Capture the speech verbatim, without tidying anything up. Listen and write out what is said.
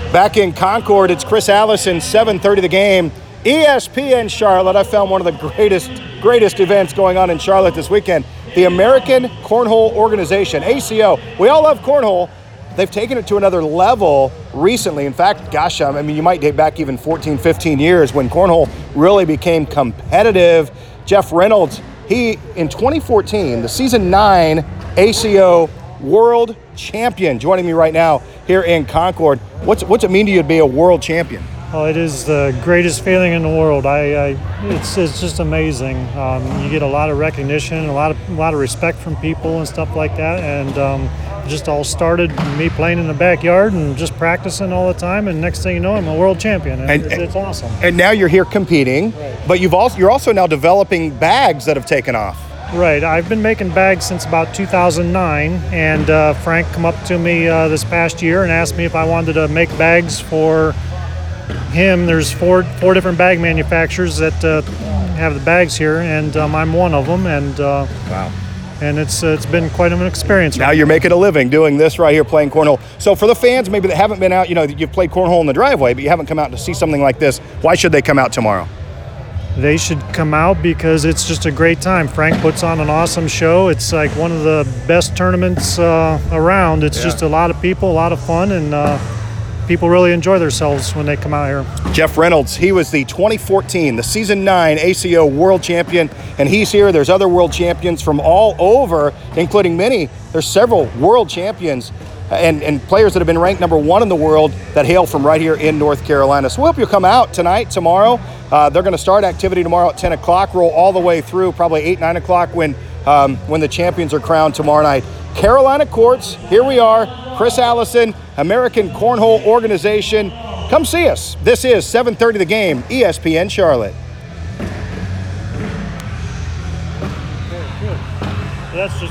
Back in Concord, it's Chris Allison, seven thirty the game. E S P N Charlotte. I found one of the greatest, greatest events going on in Charlotte this weekend. The American Cornhole Organization, A C O. We all love cornhole. They've taken it to another level recently. In fact, gosh, I mean, you might date back even fourteen, fifteen years when cornhole really became competitive. Jeff Reynolds, he, in twenty fourteen, the season nine A C O world champion, joining me right now here in Concord. What's, what's it mean to you to be a world champion? Oh, it is the greatest feeling in the world. I, I it's it's just amazing. Um, you get a lot of recognition, a lot of a lot of respect from people and stuff like that. And um, it just all started me playing in the backyard and just practicing all the time. And next thing you know, I'm a world champion. And, And- it's, it's awesome. And now you're here competing, Right. but you've also you're also now developing bags that have taken off. Right. I've been making bags since about two thousand nine, and uh, Frank come up to me uh, this past year and asked me if I wanted to make bags for him. There's four four different bag manufacturers that uh, have the bags here, and um, I'm one of them. And uh, Wow. and it's uh, it's been quite an experience. Now you're making a living doing this right here, playing cornhole. So for the fans maybe that haven't been out, you know, you've played cornhole in the driveway, but you haven't come out to see something like this. Why should they come out tomorrow? They should come out because it's just a great time. Frank puts on an awesome show. It's like one of the best tournaments uh, around. It's Yeah. just a lot of people, a lot of fun, and uh, people really enjoy themselves when they come out here. Jeff Reynolds, he was the twenty fourteen, the season nine A C O world champion, and he's here. There's other world champions from all over, including many. There's several world champions and, and players that have been ranked number one in the world that hail from right here in North Carolina. So we hope you'll come out tonight, tomorrow. Uh, they're going to start activity tomorrow at ten o'clock, roll all the way through probably eight, nine o'clock when, um, when the champions are crowned tomorrow night. Carolina Courts, here we are. Chris Allison, American Cornhole Organization. Come see us. This is seven thirty the game, E S P N Charlotte. That's just